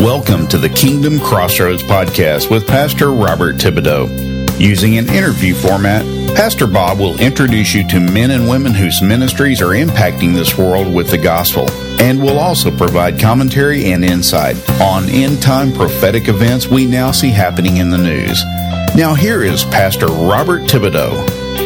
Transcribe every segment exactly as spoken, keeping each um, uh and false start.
Welcome to the Kingdom Crossroads podcast with Pastor Robert Thibodeau. Using an interview format, Pastor Bob will introduce you to men and women whose ministries are impacting this world with the gospel, and will also provide commentary and insight on end-time prophetic events we now see happening in the news. Now here is Pastor Robert Thibodeau.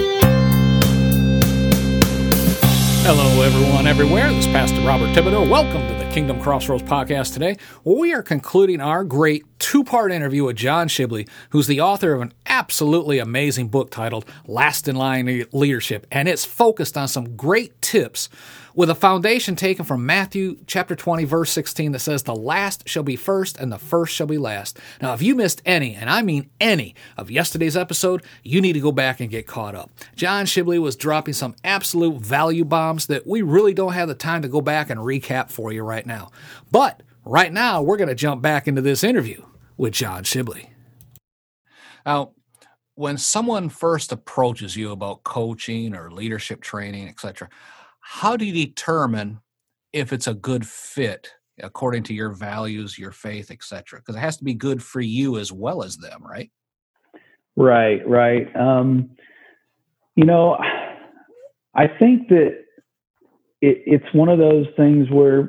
Hello, everyone, everywhere. This is Pastor Robert Thibodeau. Welcome to the Kingdom Crossroads podcast today, where we are concluding our great two-part interview with John Shibley, who's the author of an absolutely amazing book titled Last in Line Leadership, and it's focused on some great tips with a foundation taken from Matthew chapter twenty, verse sixteen, that says, "The last shall be first, and the first shall be last." Now, if you missed any, and I mean any, of yesterday's episode, you need to go back and get caught up. John Shibley was dropping some absolute value bombs that we really don't have the time to go back and recap for you right now. But right now, we're going to jump back into this interview with John Shibley. Now, when someone first approaches you about coaching or leadership training, et cetera, how do you determine if it's a good fit according to your values, your faith, et cetera? Because it has to be good for you as well as them, right? Right, right. Um, you know, I think that it, it's one of those things where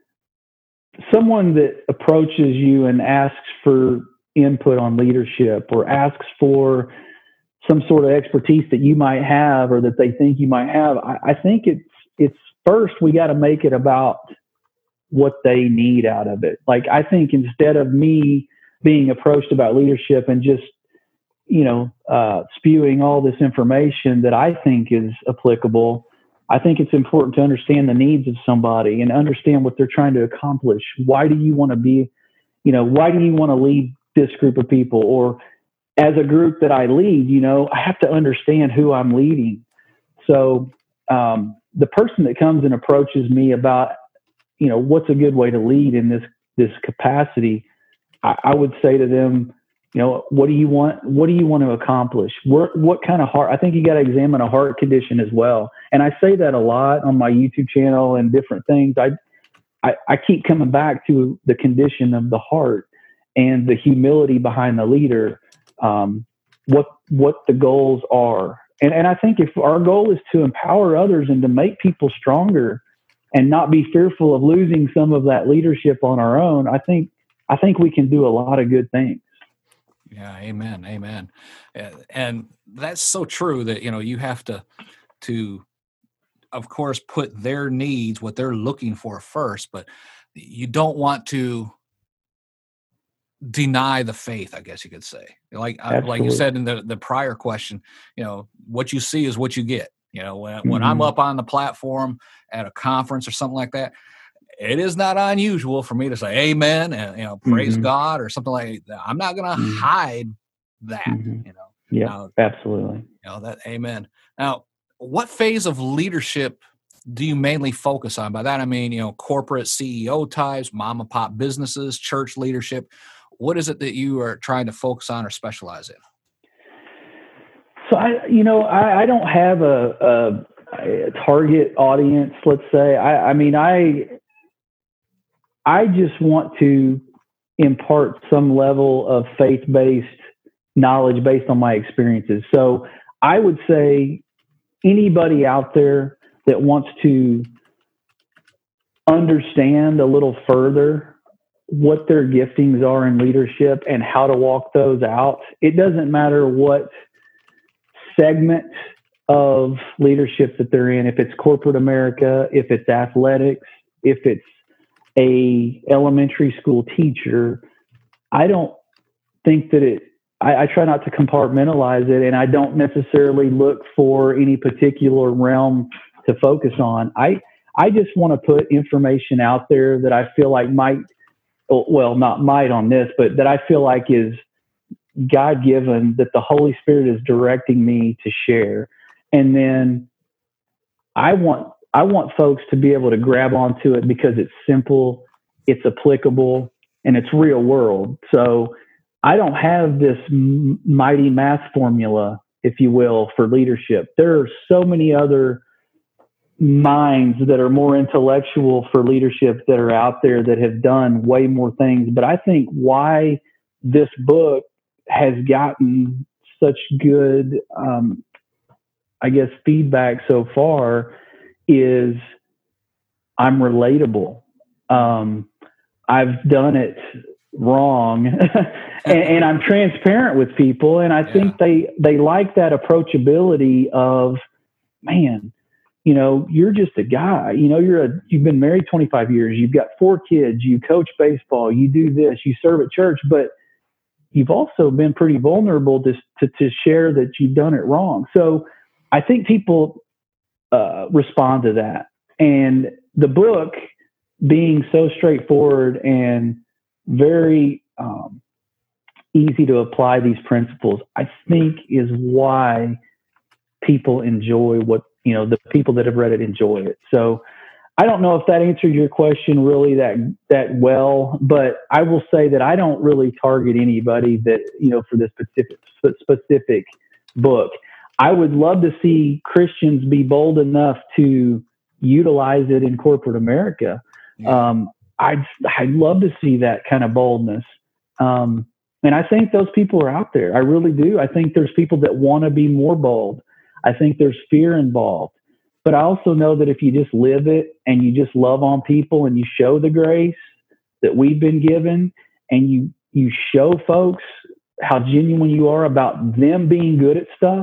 someone that approaches you and asks for input on leadership or asks for some sort of expertise that you might have or that they think you might have, I, I think it's it's first we got to make it about what they need out of it. Like, I think instead of me being approached about leadership and just, you know, uh, spewing all this information that I think is applicable, I think it's important to understand the needs of somebody and understand what they're trying to accomplish. Why do you want to be, you know, why do you want to lead this group of people? Or as a group that I lead, you know, I have to understand who I'm leading. So um, the person that comes and approaches me about, you know, what's a good way to lead in this, this capacity, I, I would say to them, you know, what do you want? What do you want to accomplish? What, what kind of heart? I think you got to examine a heart condition as well. And I say that a lot on my YouTube channel and different things. I, I, I keep coming back to the condition of the heart and the humility behind the leader, um, what, what the goals are. And, and I think if our goal is to empower others and to make people stronger and not be fearful of losing some of that leadership on our own, I think, I think we can do a lot of good things. Yeah, amen, amen. And that's so true that, you know, you have to, to, of course, put their needs, what they're looking for first, but you don't want to deny the faith, I guess you could say. Like, uh, like you said in the, the prior question, you know, what you see is what you get. You know, when, mm-hmm. when I'm up on the platform at a conference or something like that, it is not unusual for me to say amen and, you know, praise mm-hmm. God or something like that. I'm not going to mm-hmm. hide that, mm-hmm. you know. Yeah, now, absolutely. You know, that amen. Now, what phase of leadership do you mainly focus on? By that, I mean, you know, corporate C E O types, mom and pop businesses, church leadership. What is it that you are trying to focus on or specialize in? So I, you know, I, I don't have a, a, a target audience, let's say. I, I mean, I, I just want to impart some level of faith-based knowledge based on my experiences. So I would say anybody out there that wants to understand a little further what their giftings are in leadership and how to walk those out, it doesn't matter what segment of leadership that they're in, if it's corporate America, if it's athletics, if it's a elementary school teacher, I don't think that it, I, I try not to compartmentalize it, and I don't necessarily look for any particular realm to focus on. I, I just want to put information out there that I feel like might, well, not might on this, but that I feel like is God-given, that the Holy Spirit is directing me to share. And then I want, I want folks to be able to grab onto it because it's simple, it's applicable, and it's real world. So I don't have this m- mighty math formula, if you will, for leadership. There are so many other minds that are more intellectual for leadership that are out there that have done way more things. But I think why this book has gotten such good, um, I guess, feedback so far is I'm relatable. Um, I've done it wrong and, and I'm transparent with people. And I yeah. think they, they like that approachability of, man, you know, you're just a guy, you know, you're a, you've been married twenty-five years, you've got four kids, you coach baseball, you do this, you serve at church, but you've also been pretty vulnerable to, to, to share that you've done it wrong. So I think people uh, respond to that. And the book being so straightforward and very um, easy to apply these principles, I think is why people enjoy what, you know, the people that have read it enjoy it. So I don't know if that answered your question really that, that well, but I will say that I don't really target anybody that, you know, for this specific, specific book. I would love to see Christians be bold enough to utilize it in corporate America. Yeah. Um, I'd, I'd love to see that kind of boldness. Um, and I think those people are out there. I really do. I think there's people that want to be more bold. I think there's fear involved, but I also know that if you just live it and you just love on people and you show the grace that we've been given and you, you show folks how genuine you are about them being good at stuff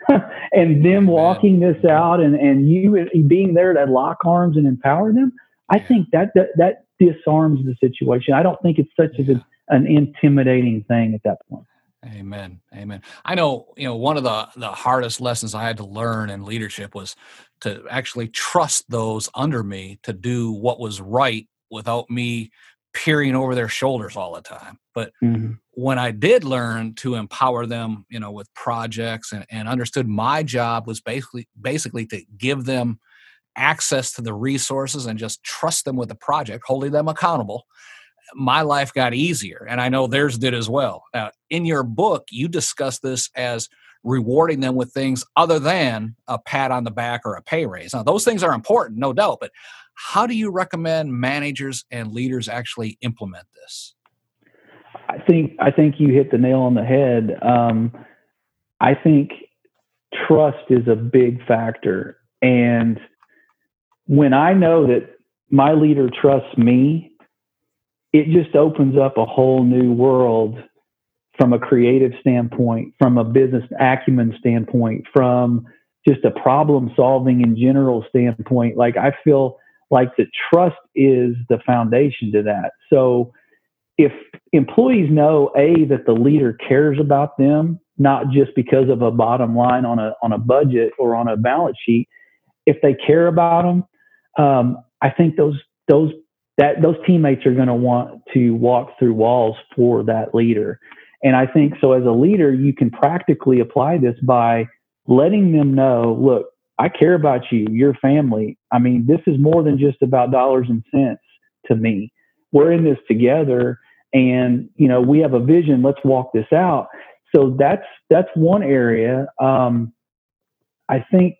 and them walking this out and, and you being there to lock arms and empower them. I think that, that, that disarms the situation. I don't think it's such a, an intimidating thing at that point. Amen. Amen. I know, you know, one of the, the hardest lessons I had to learn in leadership was to actually trust those under me to do what was right without me peering over their shoulders all the time. But mm-hmm. when I did learn to empower them, you know, with projects and, and understood my job was basically, basically to give them access to the resources and just trust them with the project, holding them accountable, my life got easier. And I know theirs did as well. Now, in your book, you discuss this as rewarding them with things other than a pat on the back or a pay raise. Now, those things are important, no doubt, but how do you recommend managers and leaders actually implement this? I think, I think you hit the nail on the head. Um, I think trust is a big factor. And when I know that my leader trusts me, it just opens up a whole new world from a creative standpoint, from a business acumen standpoint, from just a problem solving in general standpoint. Like I feel like the trust is the foundation to that. So if employees know, A, that the leader cares about them, not just because of a bottom line on a, on a budget or on a balance sheet, if they care about them, um, I think those, those, that those teammates are going to want to walk through walls for that leader. And I think so as a leader, you can practically apply this by letting them know, look, I care about you, your family. I mean, this is more than just about dollars and cents to me. We're in this together and, you know, we have a vision. Let's walk this out. So that's, that's one area. Um, I think,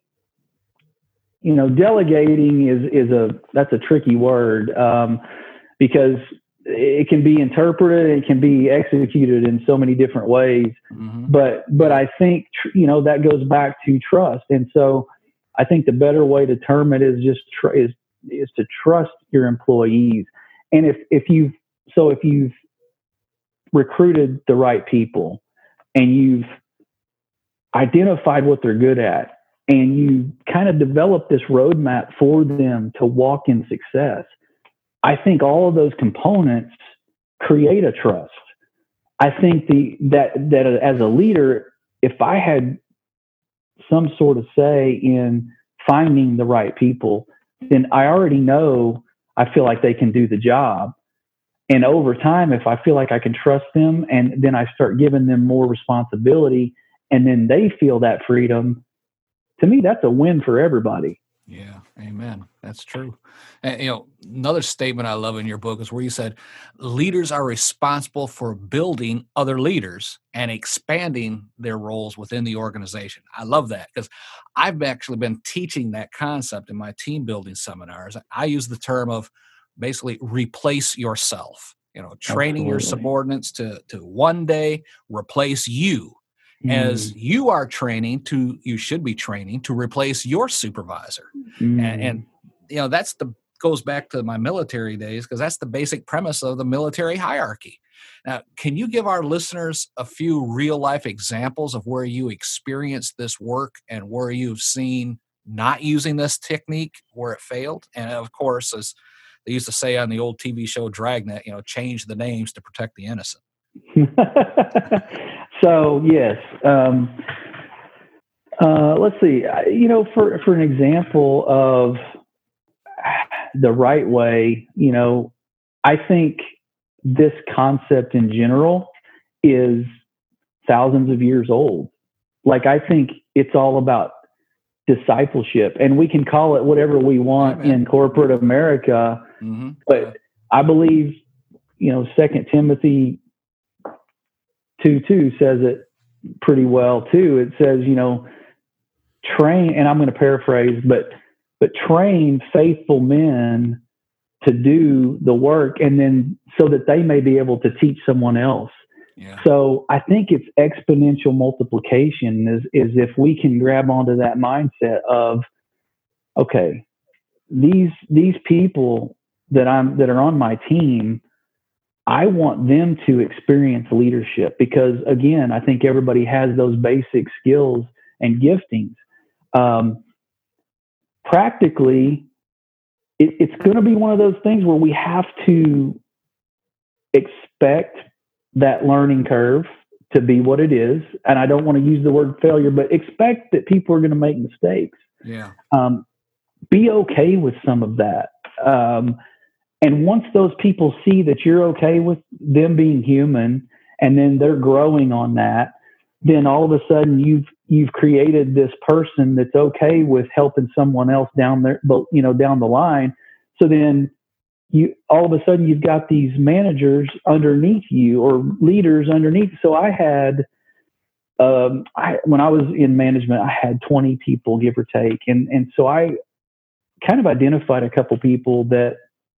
you know, delegating is, is a, that's a tricky word, um, because it can be interpreted, it can be executed in so many different ways. Mm-hmm. But, but I think, you know, that goes back to trust. And so I think the better way to term it is just, tr- is, is to trust your employees. And if, if you've, so if you've recruited the right people and you've identified what they're good at, and you kind of develop this roadmap for them to walk in success, I think all of those components create a trust. I think the that that as a leader, if I had some sort of say in finding the right people, then I already know I feel like they can do the job. And over time, if I feel like I can trust them, and then I start giving them more responsibility, and then they feel that freedom, to me, that's a win for everybody. Yeah. Amen. That's true. And, you know, another statement I love in your book is where you said leaders are responsible for building other leaders and expanding their roles within the organization. I love that because I've actually been teaching that concept in my team building seminars. I use the term of basically replace yourself, you know, training Absolutely. Your subordinates to, to one day replace you. As you are training to, you should be training to replace your supervisor. Mm. And, and, you know, that's the, goes back to my military days because that's the basic premise of the military hierarchy. Now, can you give our listeners a few real life examples of where you experienced this work and where you've seen not using this technique where it failed? And of course, as they used to say on the old T V show Dragnet, you know, change the names to protect the innocent. So yes, um, uh, let's see. You know, for for an example of the right way, you know, I think this concept in general is thousands of years old. Like I think it's all about discipleship, and we can call it whatever we want Amen. In corporate America. Mm-hmm. But I believe, you know, Second Timothy two two says it pretty well too. It says, you know, train, and I'm going to paraphrase, but but train faithful men to do the work, and then so that they may be able to teach someone else. Yeah. So I think it's exponential multiplication is is if we can grab onto that mindset of, okay, these these people that I'm that are on my team, I want them to experience leadership because, again, I think everybody has those basic skills and giftings. Um, practically, it, it's going to be one of those things where we have to expect that learning curve to be what it is. And I don't want to use the word failure, but expect that people are going to make mistakes. Yeah. Um, be okay with some of that. Um, And once those people see that you're okay with them being human and then they're growing on that, then all of a sudden you've you've created this person that's okay with helping someone else down there, but you know, down the line. So then you all of a sudden you've got these managers underneath you or leaders underneath. So I had um I when I was in management, I had twenty people, give or take. And and so I kind of identified a couple people that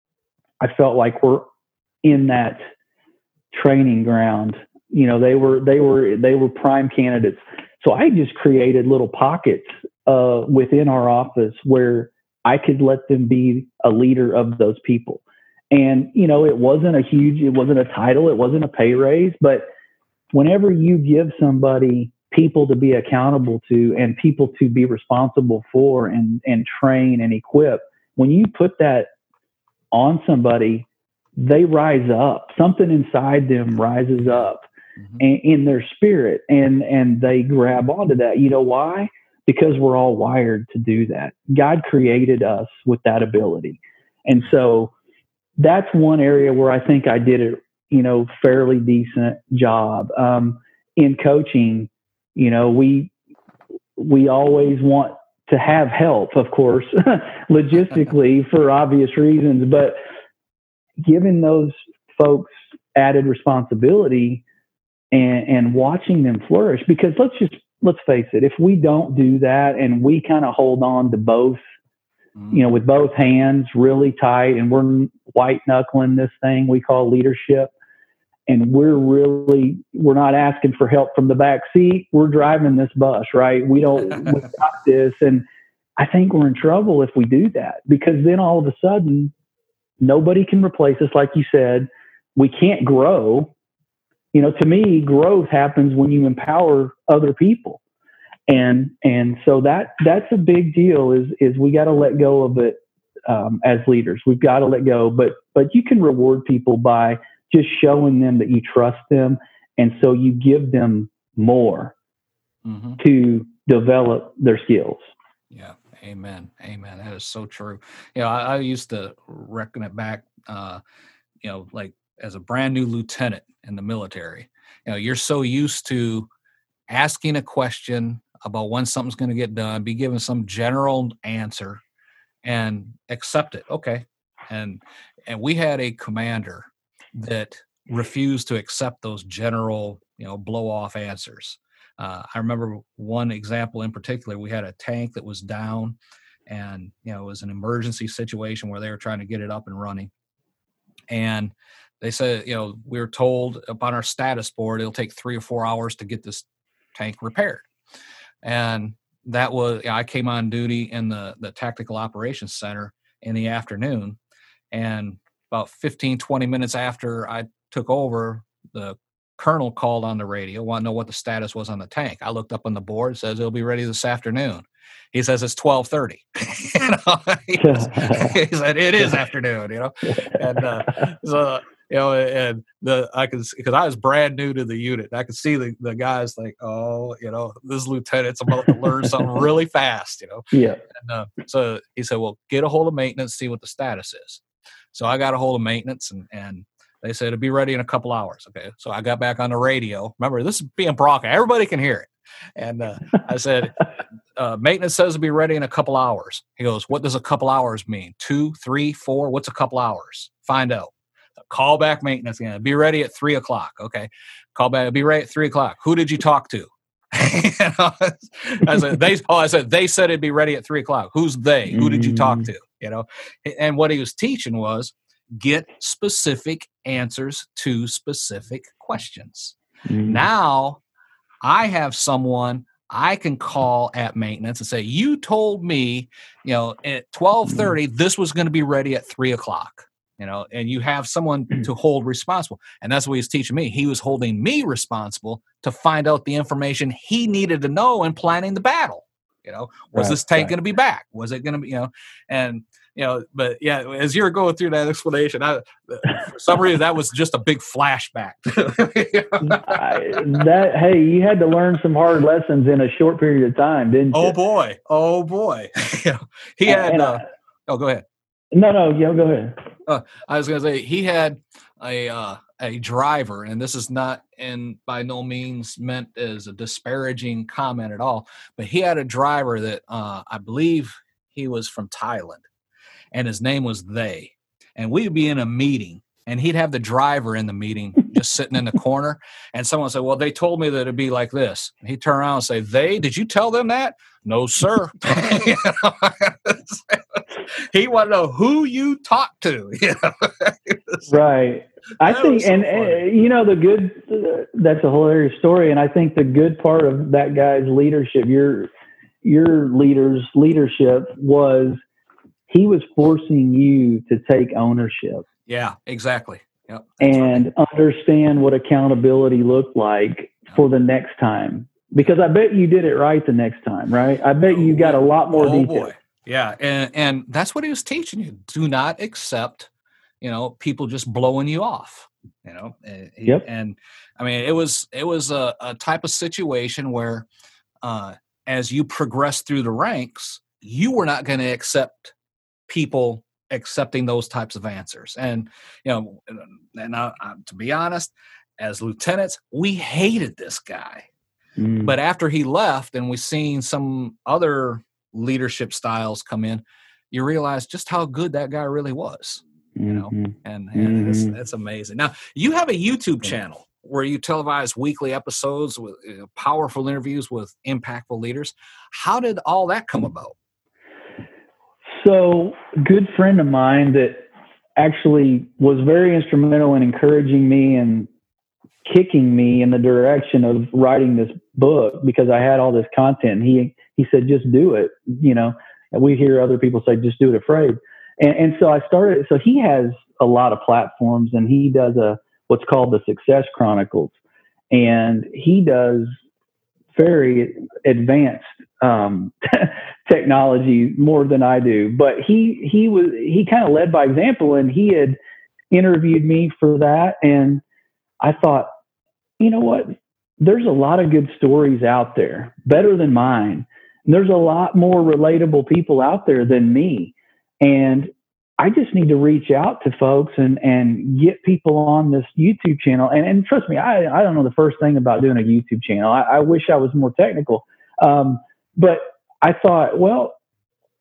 I felt like we're in that training ground. You know, they were, they were, they were prime candidates. So I just created little pockets uh, within our office where I could let them be a leader of those people. And, you know, it wasn't a huge, it wasn't a title, it wasn't a pay raise, but whenever you give somebody people to be accountable to and people to be responsible for and, and train and equip, when you put that on somebody, they rise up. Something inside them rises up mm-hmm. and, in their spirit, and and they grab onto that. You know why? Because we're all wired to do that. God created us with that ability, and so that's one area where I think I did a you know fairly decent job um, in coaching. You know, we we always want to have help, of course, logistically for obvious reasons, but giving those folks added responsibility and, and watching them flourish, because let's just, let's face it, if we don't do that and we kind of hold on to both, mm. you know, with both hands really tight and we're white knuckling this thing we call leadership, and we're really, we're not asking for help from the back seat. We're driving this bus, right? We don't, we got this. And I think we're in trouble if we do that, because then all of a sudden, nobody can replace us. Like you said, we can't grow. You know, to me, growth happens when you empower other people. And, and so that, that's a big deal is, is we got to let go of it um, as leaders. We've got to let go, but, but you can reward people by just showing them that you trust them. And so you give them more mm-hmm. to develop their skills. Yeah. Amen. Amen. That is so true. You know, I, I used to reckon it back, uh, you know, like as a brand new lieutenant in the military, you know, you're so used to asking a question about when something's going to get done, be given some general answer. and accept it. Okay. And, and we had a commander that refused to accept those general, you know, blow off answers. Uh, I remember one example in particular. We had a tank that was down, and, you know, it was an emergency situation where they were trying to get it up and running. And they said, you know, we were told up on our status board, it'll take three or four hours to get this tank repaired. And that was, you know, I came on duty in the, the Tactical Operations Center in the afternoon. And about fifteen, twenty minutes after I took over, the colonel called on the radio, want to know what the status was on the tank. I looked up on the board, says it'll be ready this afternoon. He says it's twelve thirty. You know, he, he said it is afternoon. You know, and uh, so you know, and the I could because I was brand new to the unit. I could see the, the guys like, oh, you know, this lieutenant's about to learn something really fast. You know, yeah. And, uh, so he said, well, get a hold of maintenance, see what the status is. So I got a hold of maintenance, and and they said it'll be ready in a couple hours. Okay, so I got back on the radio. Remember, this is being broadcast; everybody can hear it. And uh, I said, uh, maintenance says it'll be ready in a couple hours. He goes, what does a couple hours mean? Two, three, four? What's a couple hours? Find out. Call back maintenance again. Be ready at three o'clock. Okay, call back. Be ready at three o'clock. Who did you talk to? You know, I said they. Oh, I said they said it'd be ready at three o'clock. Who's they? Who did you talk to? You know, and what he was teaching was get specific answers to specific questions. Mm. Now I have someone I can call at maintenance and say, you told me, you know, at twelve thirty, this was going to be ready at three o'clock, you know, and you have someone to hold responsible. And that's what he was teaching me. He was holding me responsible to find out the information he needed to know in planning the battle. You know, was right, this tank right. going to be back? Was it going to be, you know, and, you know, but yeah, as you were going through that explanation, I, for some reason, that was just a big flashback. I, that, hey, you had to learn some hard lessons in a short period of time, didn't you? Oh boy. Oh boy. He had, uh, I, oh, go ahead. No, no, yeah, go ahead. Uh, I was going to say, he had a, uh, a driver, and this is not in by no means meant as a disparaging comment at all, but he had a driver that uh, I believe he was from Thailand, and his name was They. And we'd be in a meeting, and he'd have the driver in the meeting just sitting in the corner, and someone would say, well, they told me that it'd be like this. And he'd turn around and say, they, did you tell them that? No, sir. You know? He wanted to know who you talked to. You know? Right. I think, so and, and you know, the good, uh, that's a hilarious story. And I think the good part of that guy's leadership, your, your leader's leadership was he was forcing you to take ownership. Yeah, exactly. Yep. And right. understand what accountability looked like for the next time. Because I bet you did it right the next time, right? I bet you got a lot more oh, detail. Boy. Yeah, and and that's what he was teaching you. Do not accept, you know, people just blowing you off. You know, yep. And I mean, it was it was a, a type of situation where, uh, as you progress through the ranks, you were not going to accept people accepting those types of answers. And you know, and I, I, to be honest, as lieutenants, we hated this guy. Mm. But after he left, and we seen some other leadership styles come in, you realize just how good that guy really was, you know, mm-hmm. and, and mm-hmm. it's, it's amazing. Now, you have a YouTube channel where you televise weekly episodes with uh, powerful interviews with impactful leaders. How did all that come about? So, a good friend of mine that actually was very instrumental in encouraging me and kicking me in the direction of writing this book, because I had all this content. He he said, just do it. You know, and we hear other people say, just do it afraid. And, and so I started. So he has a lot of platforms, and he does a what's called the Success Chronicles, and he does very advanced um, technology more than I do. But he he was he kind of led by example, and he had interviewed me for that, and I thought, you know what? There's a lot of good stories out there, better than mine. And there's a lot more relatable people out there than me. And I just need to reach out to folks and, and get people on this YouTube channel. And, and trust me, I, I don't know the first thing about doing a YouTube channel. I, I wish I was more technical. Um, but I thought, well,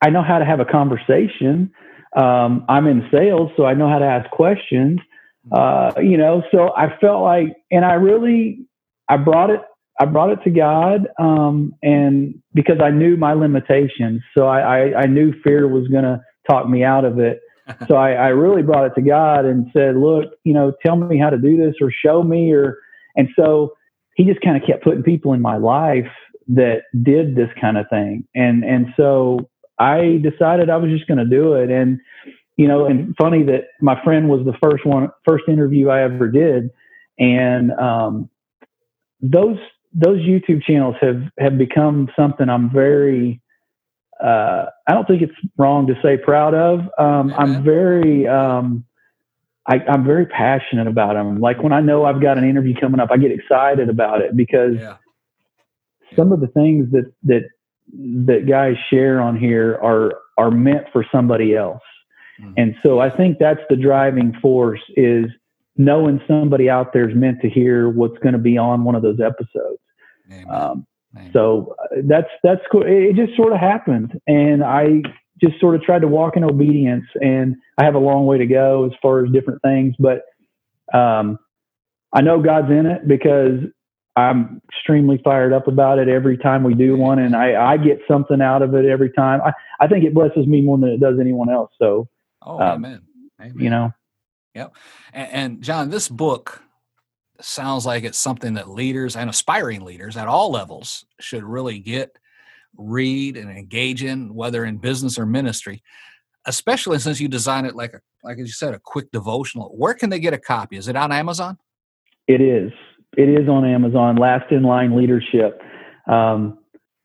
I know how to have a conversation. Um, I'm in sales, so I know how to ask questions. Uh, you know, so I felt like, and I really, I brought it, I brought it to God, um, and because I knew my limitations, so I, I, I knew fear was going to talk me out of it. So I, I really brought it to God and said, look, you know, tell me how to do this or show me, or, and so he just kind of kept putting people in my life that did this kind of thing. And, and so I decided I was just going to do it. And, you know, and funny that my friend was the first one, first interview I ever did. And, um, those, those YouTube channels have, have become something I'm very, uh, I don't think it's wrong to say proud of. Um, I'm very, um, I, I'm very passionate about them. Like when I know I've got an interview coming up, I get excited about it because yeah. some of the things that, that, that guys share on here are, are meant for somebody else. Mm-hmm. And so I think that's the driving force, is knowing somebody out there is meant to hear what's going to be on one of those episodes. Amen. Um, Amen. So that's, that's cool. It just sort of happened. And I just sort of tried to walk in obedience, and I have a long way to go as far as different things, but, um, I know God's in it because I'm extremely fired up about it every time we do one. And I, I get something out of it every time. I, I think it blesses me more than it does anyone else. So, oh, um, amen. Amen. You know? Yep. And, and John, this book sounds like it's something that leaders and aspiring leaders at all levels should really get, read, and engage in, whether in business or ministry, especially since you design it like a, like you said, a quick devotional. Where can they get a copy? Is it on Amazon? It is. It is on Amazon. Last in Line Leadership. Um,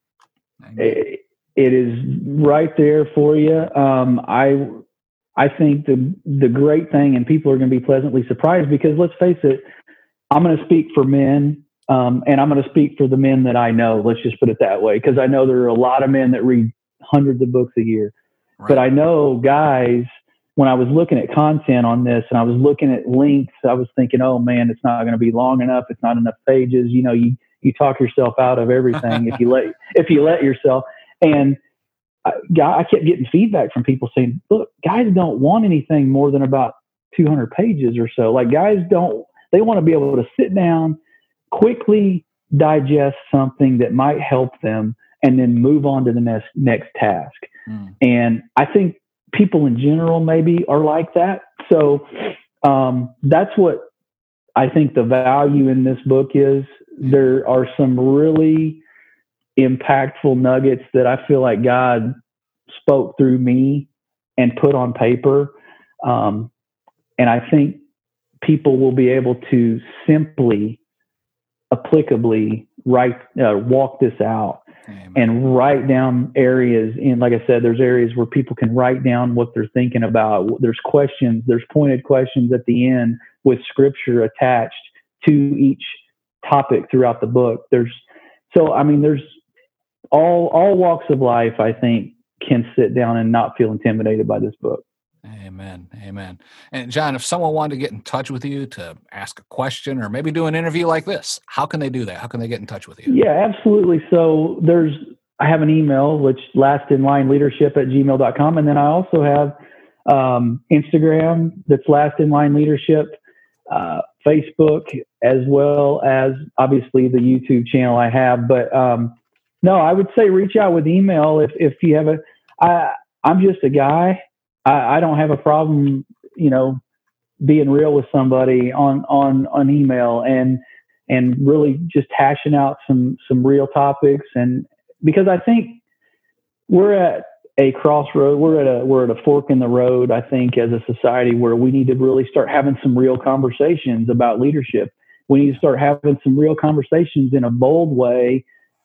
it, it is right there for you. Um, I I think the the great thing, and people are going to be pleasantly surprised, because let's face it, I'm going to speak for men, um, and I'm going to speak for the men that I know. Let's just put it that way, because I know there are a lot of men that read hundreds of books a year. Right. But I know guys, when I was looking at content on this and I was looking at links, I was thinking, oh man, it's not going to be long enough. It's not enough pages. You know, you, you talk yourself out of everything if you let, if you let yourself. And I, I kept getting feedback from people saying, look, guys don't want anything more than about two hundred pages or so. Like guys don't, they want to be able to sit down, quickly digest something that might help them, and then move on to the next, next task. Mm. And I think people in general maybe are like that. So um, that's what I think the value in this book is. There are some really impactful nuggets that I feel like God spoke through me and put on paper. Um, and I think people will be able to simply, applicably write, uh, walk this out. Amen. And write down areas in, like I said, there's areas where people can write down what they're thinking about. There's questions, there's pointed questions at the end with scripture attached to each topic throughout the book. There's, so, I mean, there's all, all walks of life, I think, can sit down and not feel intimidated by this book. Amen. Amen. And John, if someone wanted to get in touch with you to ask a question or maybe do an interview like this, how can they do that? How can they get in touch with you? Yeah, absolutely. So there's, I have an email, which lastinlineleadership at gmail dot com. And then I also have um, Instagram, that's Last in Line Leadership, uh, Facebook, as well as obviously the YouTube channel I have. But um, no, I would say reach out with email if, if you have a, I, I'm just a guy. I don't have a problem, you know, being real with somebody on, on, on email and, and really just hashing out some, some real topics. And because I think we're at a crossroad, we're at a, we're at a fork in the road, I think, as a society, where we need to really start having some real conversations about leadership. We need to start having some real conversations in a bold way,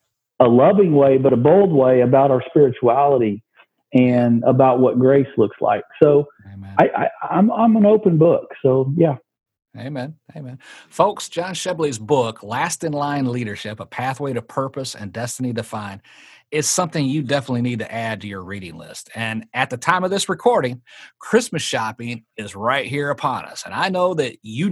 a loving way, but a bold way about our spirituality and about what grace looks like. So I, I, I'm, I'm an open book. So yeah. Amen. Amen. Folks, John Shibley's book, Last in Line Leadership, A Pathway to Purpose and Destiny Defined, is something you definitely need to add to your reading list. And at the time of this recording, Christmas shopping is right here upon us. And I know that you know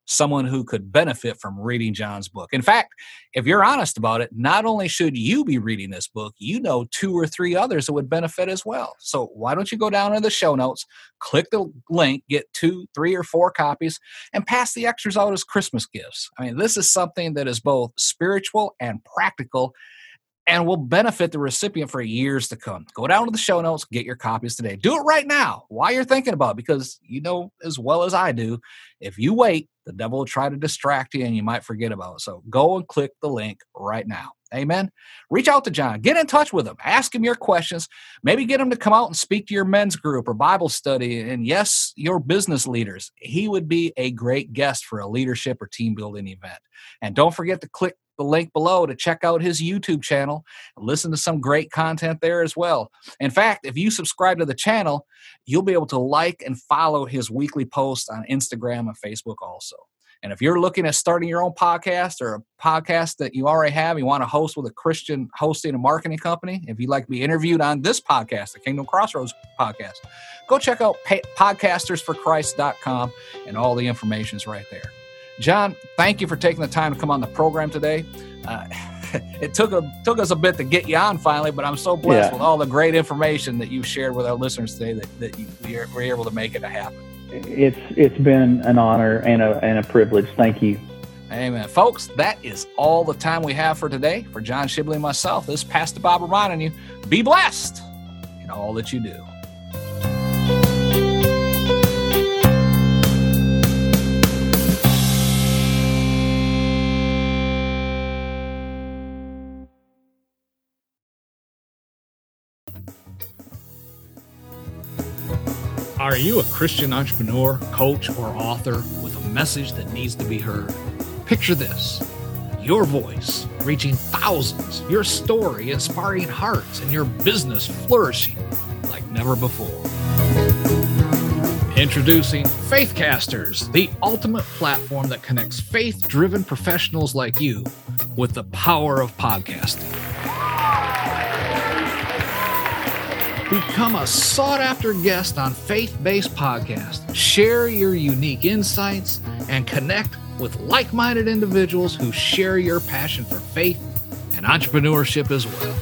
someone who could benefit from reading John's book. In fact, if you're honest about it, not only should you be reading this book, you know two or three others that would benefit as well. So why don't you go down in the show notes, click the link, get two, three, or four copies, and pass the extras out as Christmas gifts. I mean, this is something that is both spiritual and practical and will benefit the recipient for years to come. Go down to the show notes, get your copies today. Do it right now while you're thinking about it, because you know as well as I do, if you wait, the devil will try to distract you and you might forget about it. So go and click the link right now. Amen. Reach out to John. Get in touch with him. Ask him your questions. Maybe get him to come out and speak to your men's group or Bible study. And yes, your business leaders. He would be a great guest for a leadership or team building event. And don't forget to click the link below to check out his YouTube channel and listen to some great content there as well. In fact, if you subscribe to the channel, you'll be able to like and follow his weekly posts on Instagram and Facebook also. And if you're looking at starting your own podcast or a podcast that you already have, you want to host with a Christian hosting and marketing company, if you'd like to be interviewed on this podcast, the Kingdom Crossroads podcast, go check out podcasters for christ dot com and all the information is right there. John, thank you for taking the time to come on the program today. Uh, it took a, took us a bit to get you on finally, but I'm so blessed yeah. with all the great information that you've shared with our listeners today that, that you we were able to make it happen. It's it's been an honor and a and a privilege. Thank you. Amen. Folks, that is all the time we have for today. For John Shibley and myself, this is Pastor Bob reminding you, be blessed in all that you do. Are you a Christian entrepreneur, coach, or author with a message that needs to be heard? Picture this: your voice reaching thousands, your story inspiring hearts, and your business flourishing like never before. Introducing Faithcasters, the ultimate platform that connects faith-driven professionals like you with the power of podcasting. Become a sought-after guest on faith-based podcasts. Share your unique insights and connect with like-minded individuals who share your passion for faith and entrepreneurship as well.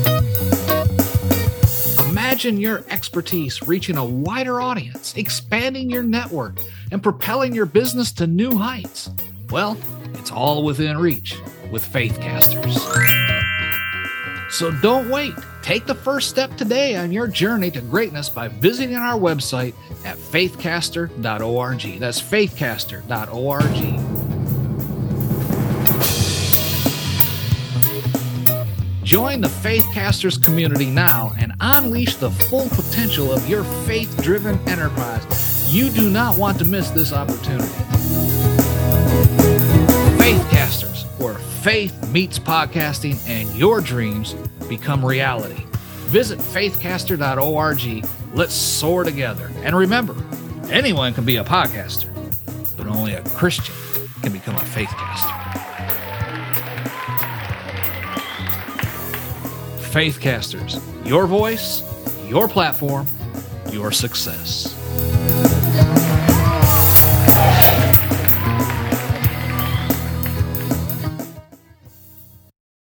Imagine your expertise reaching a wider audience, expanding your network, and propelling your business to new heights. Well, it's all within reach with Faithcasters. So don't wait. Take the first step today on your journey to greatness by visiting our website at faithcaster dot org. That's faithcaster dot org. Join the Faithcasters community now and unleash the full potential of your faith-driven enterprise. You do not want to miss this opportunity. Faithcasters, where faith meets podcasting and your dreams become reality. Visit faithcaster dot org. Let's soar together. And remember, anyone can be a podcaster, but only a Christian can become a faithcaster. Faithcasters, your voice, your platform, your success.